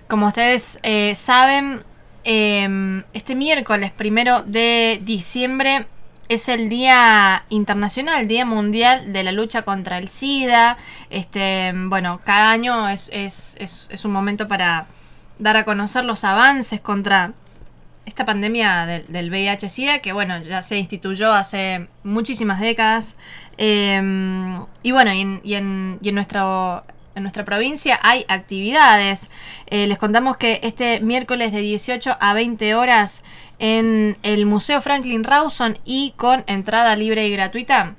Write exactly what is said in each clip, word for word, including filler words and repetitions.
Como ustedes eh, saben, eh, este miércoles primero de diciembre es el Día Internacional, el Día Mundial de la Lucha contra el SIDA. Este, bueno, cada año es, es, es, es un momento para dar a conocer los avances contra esta pandemia del, del V I H SIDA, que bueno, ya se instituyó hace muchísimas décadas. Eh, y bueno, y en, y en, y en nuestro... En nuestra provincia hay actividades. Eh, les contamos que este miércoles de dieciocho a veinte horas en el Museo Franklin Rawson y con entrada libre y gratuita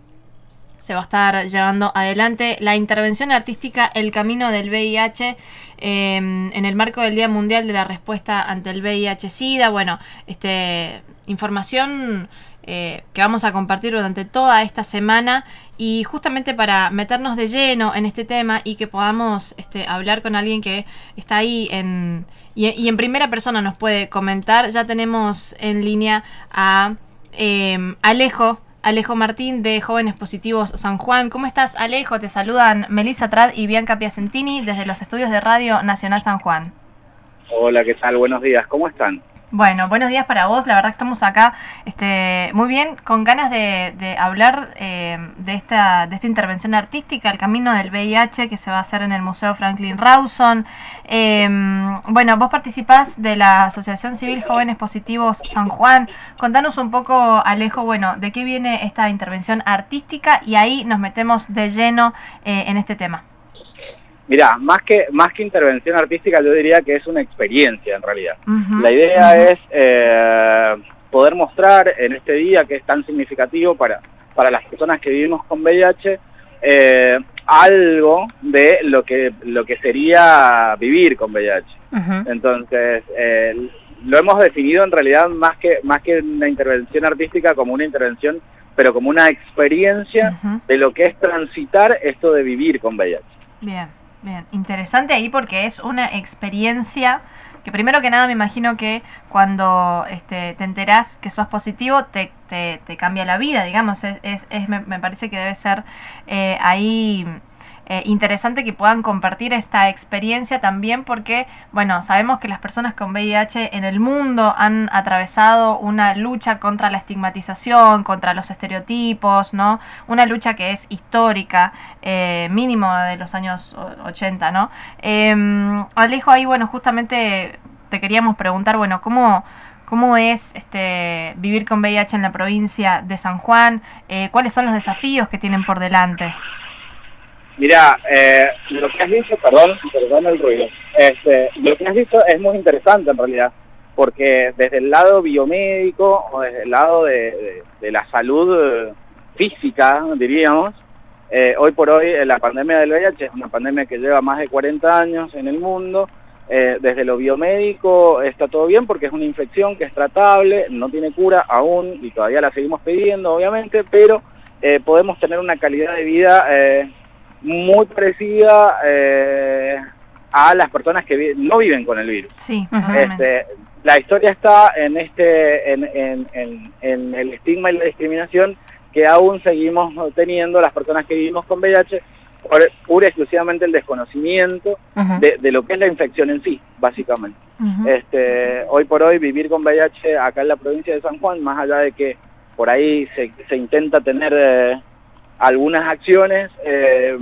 se va a estar llevando adelante la intervención artística El Camino del V I H eh, en el marco del Día Mundial de la Respuesta ante el V I H SIDA. Bueno, este, información Eh, que vamos a compartir durante toda esta semana, y justamente para meternos de lleno en este tema y que podamos este, hablar con alguien que está ahí en, y, y en primera persona nos puede comentar. Ya tenemos en línea a eh, Alejo Alejo Martín de Jóvenes Positivos San Juan. ¿Cómo estás, Alejo? Te saludan Melissa Trad y Bianca Piacentini desde los estudios de Radio Nacional San Juan. Hola, ¿qué tal? Buenos días, ¿cómo están? Bueno, buenos días para vos. La verdad que estamos acá este, muy bien, con ganas de, de hablar eh, de esta de esta intervención artística, El Camino del V I H, que se va a hacer en el Museo Franklin Rawson. Eh, bueno, vos participás de la Asociación Civil Jóvenes Positivos San Juan. Contanos un poco, Alejo, bueno, de qué viene esta intervención artística, y ahí nos metemos de lleno eh, en este tema. Mirá, más que, más que intervención artística, yo diría que es una experiencia en realidad. Uh-huh, la idea uh-huh. es eh, poder mostrar en este día, que es tan significativo para, para las personas que vivimos con V I H, eh, algo de lo que, lo que sería vivir con V I H. Uh-huh. Entonces, eh, lo hemos definido en realidad más que, más que una intervención artística, como una intervención, pero como una experiencia uh-huh. de lo que es transitar esto de vivir con V I H. Bien. Bien, interesante ahí, porque es una experiencia que primero que nada me imagino que cuando este, te enterás que sos positivo te, te, te cambia la vida, digamos. Es, es, es me, me parece que debe ser eh, ahí eh, interesante que puedan compartir esta experiencia también, porque bueno, sabemos que las personas con V I H en el mundo han atravesado una lucha contra la estigmatización, contra los estereotipos, ¿no? Una lucha que es histórica, eh, mínimo de los años ochenta, ¿no? Eh, Alejo, ahí bueno, justamente te queríamos preguntar, bueno, ¿cómo... ¿Cómo es este, vivir con V I H en la provincia de San Juan? Eh, ¿Cuáles son los desafíos que tienen por delante? Mira, eh, lo que has dicho, perdón, perdón el ruido, este, lo que has dicho es muy interesante en realidad, porque desde el lado biomédico o desde el lado de, de, de la salud física, diríamos, eh, hoy por hoy la pandemia del V I H es una pandemia que lleva más de cuarenta años en el mundo. Eh, desde lo biomédico está todo bien, porque es una infección que es tratable, no tiene cura aún y todavía la seguimos pidiendo, obviamente, pero eh, podemos tener una calidad de vida eh, muy parecida eh, a las personas que vi no viven con el virus. Sí, este, la historia está en este en, en, en, en el estigma y la discriminación que aún seguimos teniendo las personas que vivimos con V I H, por pura y exclusivamente el desconocimiento uh-huh. de, de lo que es la infección en sí, básicamente. Uh-huh. Este, hoy por hoy vivir con V I H acá en la provincia de San Juan, más allá de que por ahí se, se intenta tener eh, algunas acciones eh,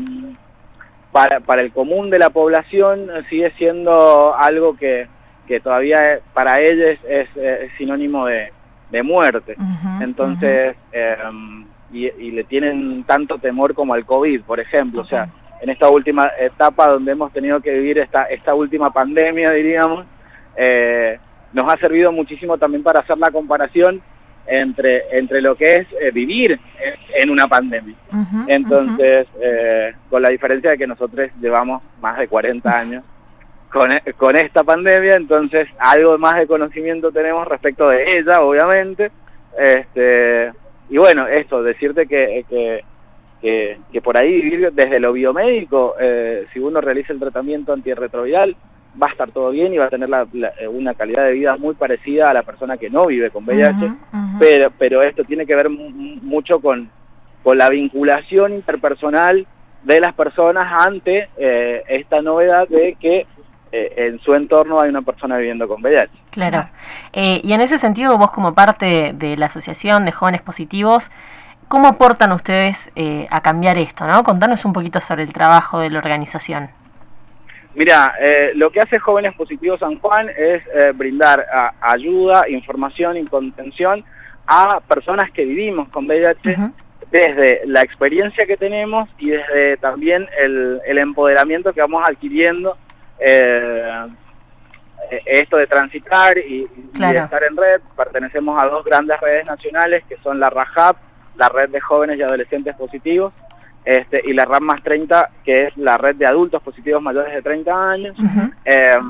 para, para el común de la población, sigue siendo algo que, que todavía para ellos es, es, es sinónimo de, de muerte. Uh-huh. Entonces, uh-huh. eh, y, y le tienen tanto temor como al COVID, por ejemplo. Okay. O sea, en esta última etapa donde hemos tenido que vivir esta, esta última pandemia, diríamos, eh, nos ha servido muchísimo también para hacer la comparación entre entre lo que es eh, vivir en, en una pandemia. Uh-huh, Entonces, uh-huh. eh, con la diferencia de que nosotros llevamos más de cuarenta años con, con esta pandemia, entonces algo más de conocimiento tenemos respecto de ella, obviamente. Este, y bueno, esto, decirte que, que, que, que por ahí vivir desde lo biomédico, eh, si uno realiza el tratamiento antirretroviral, va a estar todo bien y va a tener la, la, una calidad de vida muy parecida a la persona que no vive con V I H, uh-huh, uh-huh. pero pero esto tiene que ver m- mucho con, con la vinculación interpersonal de las personas ante eh, esta novedad de que eh, en su entorno hay una persona viviendo con V I H. Claro. Eh, y en ese sentido, vos como parte de la Asociación de Jóvenes Positivos, ¿cómo aportan ustedes eh, a cambiar esto, ¿no? Contanos un poquito sobre el trabajo de la organización. Mira, eh, lo que hace Jóvenes Positivos San Juan es eh, brindar a, ayuda, información y contención a personas que vivimos con V I H, uh-huh. desde la experiencia que tenemos y desde también el, el empoderamiento que vamos adquiriendo, eh, esto de transitar y, claro. y de estar en red. Pertenecemos a dos grandes redes nacionales que son la RAJAP, la Red de Jóvenes y Adolescentes Positivos, Este, y la RAM más treinta, que es la red de adultos positivos mayores de treinta años. Uh-huh. eh,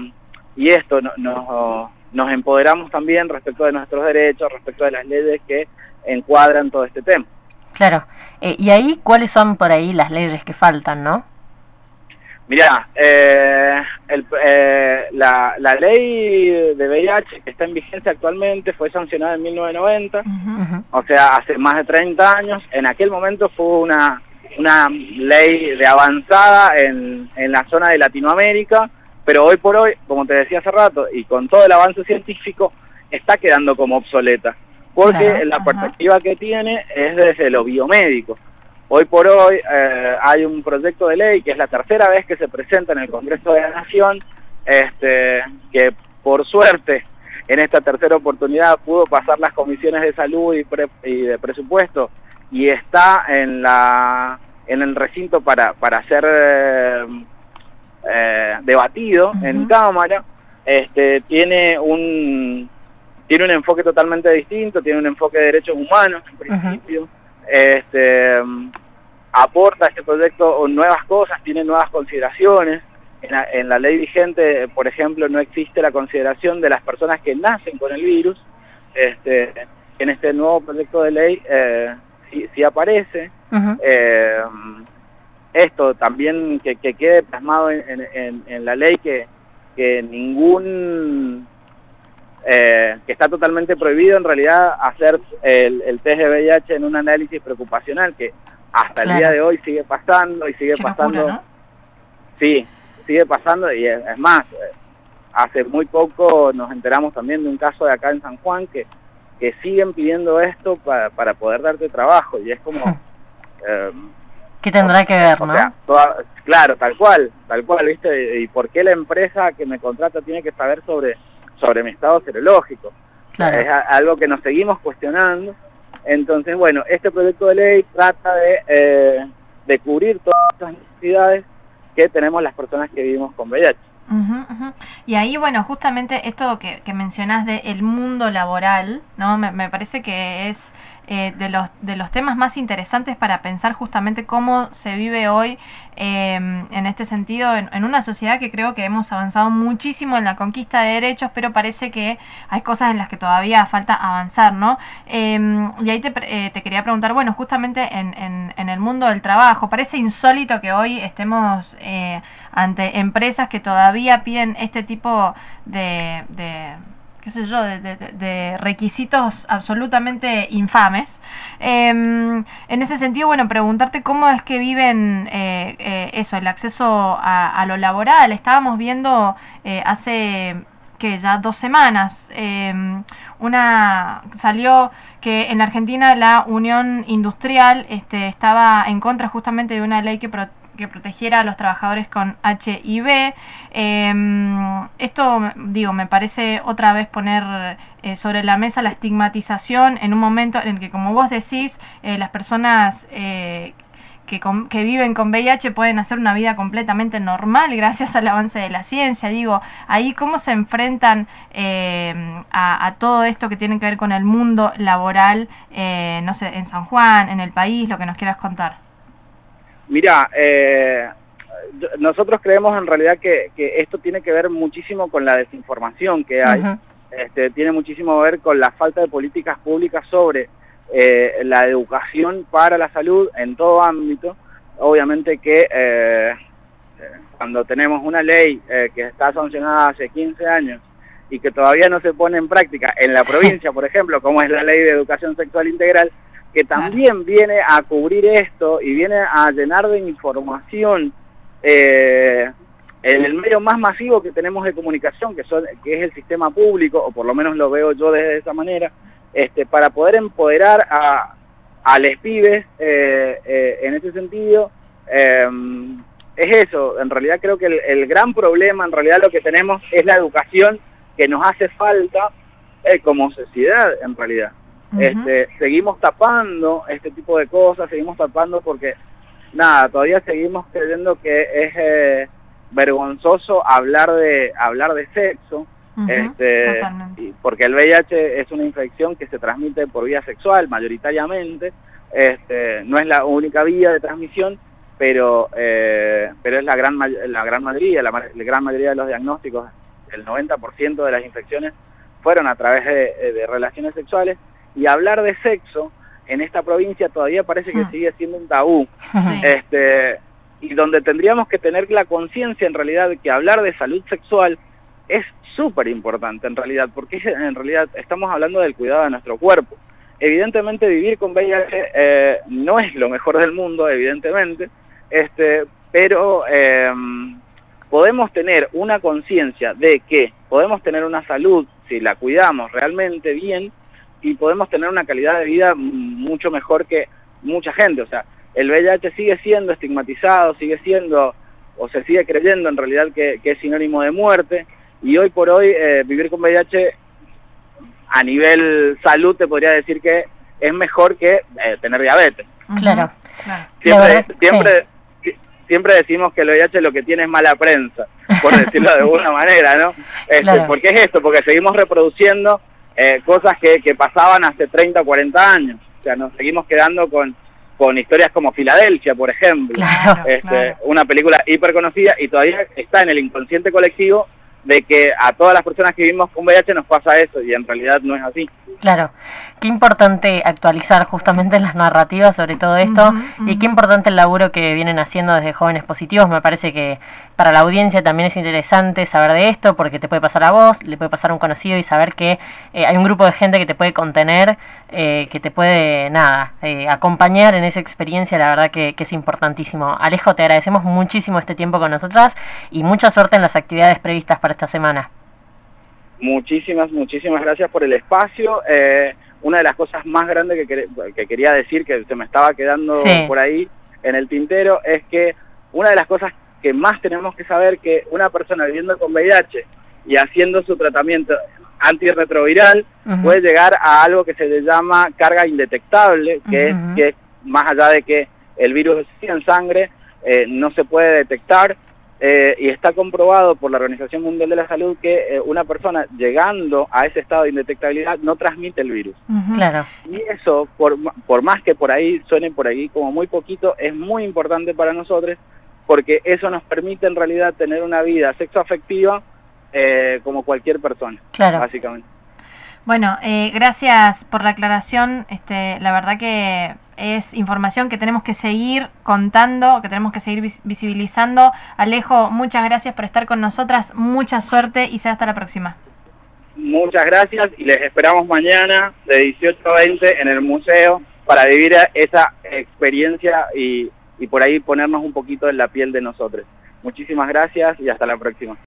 y esto no, no, nos empoderamos también respecto de nuestros derechos, respecto de las leyes que encuadran todo este tema. Claro. Eh, y ahí, ¿cuáles son por ahí las leyes que faltan, no? Mirá, eh, el, eh, la, la ley de V I H que está en vigencia actualmente fue sancionada en mil novecientos noventa, uh-huh. o sea, hace más de treinta años. En aquel momento fue una, una ley de avanzada en, en la zona de Latinoamérica, pero hoy por hoy, como te decía hace rato, y con todo el avance científico, está quedando como obsoleta, porque claro, la uh-huh. perspectiva que tiene es desde lo biomédico. Hoy por hoy eh, hay un proyecto de ley que es la tercera vez que se presenta en el Congreso de la Nación, este, que por suerte en esta tercera oportunidad pudo pasar las comisiones de salud y, pre, y de presupuesto y está en la en el recinto para, para ser eh, eh, debatido uh-huh. en Cámara. Este, tiene un tiene un enfoque totalmente distinto, tiene un enfoque de derechos humanos en principio. Uh-huh. Este, aporta a este proyecto nuevas cosas, tiene nuevas consideraciones. En la, en la ley vigente, por ejemplo, no existe la consideración de las personas que nacen con el virus. Este, en este nuevo proyecto de ley eh, sí, sí aparece. Uh-huh. eh, esto también que, que quede plasmado en, en, en la ley, que, que ningún... Eh, que está totalmente prohibido en realidad hacer el, el test de V I H en un análisis preocupacional, que hasta claro. el día de hoy sigue pasando y sigue Qué pasando, locura, ¿no? Sí, sigue pasando y es, es más, hace muy poco nos enteramos también de un caso de acá en San Juan que, que siguen pidiendo esto para, para poder darte trabajo y es como... eh, ¿Qué tendrá que ver, o no? Sea, toda, claro, tal cual, tal cual, ¿viste? ¿Y por qué la empresa que me contrata tiene que saber sobre... sobre mi estado serológico? Claro. Es a, algo que nos seguimos cuestionando. Entonces, bueno, este proyecto de ley trata de, eh, de cubrir todas las necesidades que tenemos las personas que vivimos con V I H. Uh-huh, uh-huh. Y ahí, bueno, justamente esto que, que mencionás de el mundo laboral, ¿no? Me, me parece que es eh, de los de los temas más interesantes para pensar justamente cómo se vive hoy eh, en este sentido, en, en una sociedad que creo que hemos avanzado muchísimo en la conquista de derechos, pero parece que hay cosas en las que todavía falta avanzar, ¿no? Eh, y ahí te, eh, te quería preguntar, bueno, justamente en, en, en el mundo del trabajo, parece insólito que hoy estemos eh, ante empresas que todavía piden este tipo de... de qué sé yo, de, de, de requisitos absolutamente infames. Eh, en ese sentido, bueno, preguntarte cómo es que viven eh, eh, eso, el acceso a, a lo laboral. Estábamos viendo eh, hace que ya dos semanas eh, una salió que en Argentina la Unión Industrial este, estaba en contra justamente de una ley que protege que protegiera a los trabajadores con H I V. Eh, esto, digo, me parece otra vez poner eh, sobre la mesa la estigmatización en un momento en el que, como vos decís, eh, las personas eh, que, con, que viven con V I H pueden hacer una vida completamente normal gracias al avance de la ciencia. Digo, ahí cómo se enfrentan eh, a, a todo esto que tiene que ver con el mundo laboral, eh, no sé, en San Juan, en el país, lo que nos quieras contar. Mira, eh, nosotros creemos en realidad que, que esto tiene que ver muchísimo con la desinformación que hay. Uh-huh. Este, tiene muchísimo que ver con la falta de políticas públicas sobre eh, la educación para la salud en todo ámbito. Obviamente que eh, cuando tenemos una ley eh, que está sancionada hace quince años y que todavía no se pone en práctica en la provincia, por ejemplo, como es la Ley de Educación Sexual Integral, que también viene a cubrir esto y viene a llenar de información eh, en el medio más masivo que tenemos de comunicación, que, son, que es el sistema público, o por lo menos lo veo yo desde esa manera, este, para poder empoderar a, a los pibes eh, eh, en ese sentido. Eh, es eso, en realidad creo que el, el gran problema, en realidad lo que tenemos es la educación que nos hace falta eh, como sociedad, en realidad. Uh-huh. Este, seguimos tapando este tipo de cosas, seguimos tapando porque, nada, todavía seguimos creyendo que es eh, vergonzoso hablar de hablar de sexo, uh-huh, este, y porque el V I H es una infección que se transmite por vía sexual mayoritariamente, este, no es la única vía de transmisión, pero eh, pero es la gran la gran mayoría, la, la gran mayoría de los diagnósticos, el noventa por ciento de las infecciones fueron a través de, de relaciones sexuales, y hablar de sexo en esta provincia todavía parece que sí. sigue siendo un tabú, sí. este, y donde tendríamos que tener la conciencia en realidad de que hablar de salud sexual es súper importante en realidad, porque en realidad estamos hablando del cuidado de nuestro cuerpo. Evidentemente vivir con V I H eh, no es lo mejor del mundo, evidentemente, este, pero eh, podemos tener una conciencia de que podemos tener una salud si la cuidamos realmente bien, y podemos tener una calidad de vida mucho mejor que mucha gente. O sea, el V I H sigue siendo estigmatizado, sigue siendo, o se sigue creyendo en realidad que, que es sinónimo de muerte, y hoy por hoy eh, vivir con V I H a nivel salud te podría decir que es mejor que eh, tener diabetes. Claro. Siempre, verdad, siempre, sí. siempre decimos que el V I H lo que tiene es mala prensa, por decirlo de alguna manera, ¿no? Este, claro. ¿Por qué es esto? Porque seguimos reproduciendo eh, cosas que, que pasaban hace treinta, cuarenta años. O sea, nos seguimos quedando con, con historias como Filadelfia, por ejemplo. Claro, este, claro. Una película hiper conocida, y todavía está en el inconsciente colectivo de que a todas las personas que vivimos con V I H nos pasa eso, y en realidad no es así. Claro, qué importante actualizar justamente las narrativas sobre todo esto, uh-huh, uh-huh. y qué importante el laburo que vienen haciendo desde Jóvenes Positivos. Me parece que para la audiencia también es interesante saber de esto, porque te puede pasar a vos, le puede pasar a un conocido, y saber que eh, hay un grupo de gente que te puede contener, eh, que te puede, nada, eh, acompañar en esa experiencia. La verdad que, que es importantísimo. Alejo, te agradecemos muchísimo este tiempo con nosotras, y mucha suerte en las actividades previstas para esta semana. Muchísimas, muchísimas gracias por el espacio. Eh, una de las cosas más grandes que, quer que quería decir, que se me estaba quedando sí. por ahí en el tintero, es que una de las cosas que más tenemos que saber, que una persona viviendo con V I H y haciendo su tratamiento antirretroviral uh-huh. puede llegar a algo que se le llama carga indetectable, que, uh-huh. es, que es más allá de que el virus sigue en sangre, eh, no se puede detectar. Eh, y está comprobado por la Organización Mundial de la Salud que eh, una persona llegando a ese estado de indetectabilidad no transmite el virus. Uh-huh. Claro. Y eso, por, por más que por ahí suene por ahí como muy poquito, es muy importante para nosotros, porque eso nos permite en realidad tener una vida sexoafectiva eh, como cualquier persona, claro. básicamente. Bueno, eh, gracias por la aclaración. Este, la verdad que es información que tenemos que seguir contando, que tenemos que seguir vis visibilizando. Alejo, muchas gracias por estar con nosotras, mucha suerte y será hasta la próxima. Muchas gracias, y les esperamos mañana de dieciocho a veinte en el museo para vivir esa experiencia y, y por ahí ponernos un poquito en la piel de nosotros. Muchísimas gracias y hasta la próxima.